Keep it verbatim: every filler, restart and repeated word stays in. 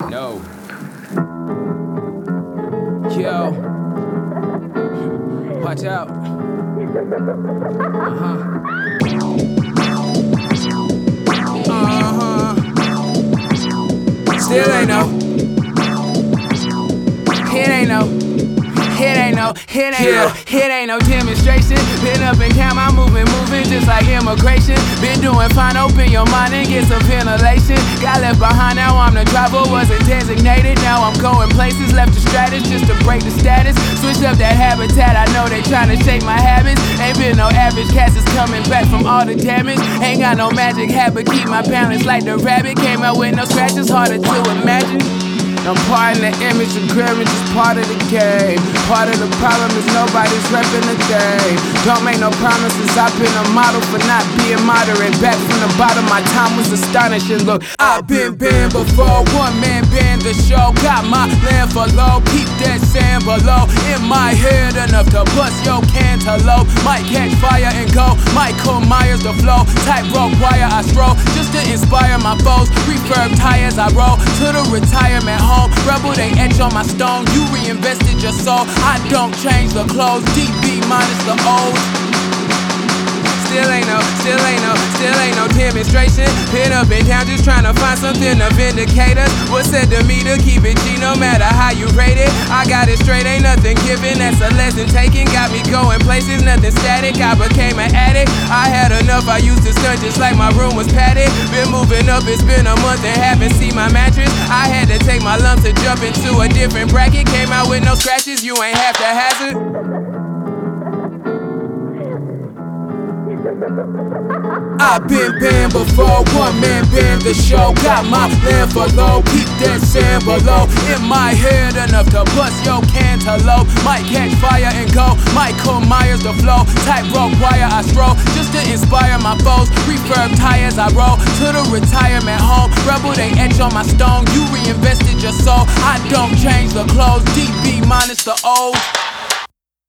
No. Yo. Watch out. Uh-huh. Uh-huh. Still ain't no. It ain't no. It ain't no, it ain't yeah. no, it ain't no demonstration. Been up and count my movement, moving just like immigration. Been doing fine, open your mind and get some ventilation. Got left behind, now I'm the driver, wasn't designated. Now I'm going places, left the stratus just to break the status. Switched up that habitat, I know they tryna shake my habits. Ain't been no average cats is coming back from all the damage. Ain't got no magic habit, keep my balance like the rabbit. Came out with no scratches, harder to imagine. I'm part of the image, the grimace is part of the game. Part of the problem is nobody's repping the game. Don't make no promises, I've been a model for not being moderate. Back from the bottom, my time was astonishing. Look, I've been banned before, one man banned the show. Got my land for low, keep that sand below. In my head, enough to bust your cantaloupe. Might catch fire and go, Michael Myers the flow. Tightrope wire I stroll, just to inspire my foes. Refurb tires I roll, to the retirement home. Rebel, they etch on my stone. You reinvested your soul. I don't change the clothes. D B minus the old. Still ain't no, still ain't no, still ain't no demonstration. Been up and down just trying to find something to vindicate us. What's said to me to keep it G no matter how you rate it. I got it straight, ain't nothing given. That's a lesson taken. Got me going places, nothing static. I became an addict. I had enough, I used to stunt just like my room was padded. Been moving up, it's been a month and haven't seen my mattress. I had to take my lumps to jump into a different bracket. Came out with no scratches, you ain't have to hazard. I've been banned before, one man banned the show. Got my land for low, keep that sand below. In my head, enough to bust your cantaloupe. Might catch fire and go, Michael Myers the flow. Tightrope wire I stroll, just to inspire my foes. Refurb tires I roll, to the retirement home. Rebel, they etch on my stone. You reinvested your soul. I don't change the clothes, D B minus the old.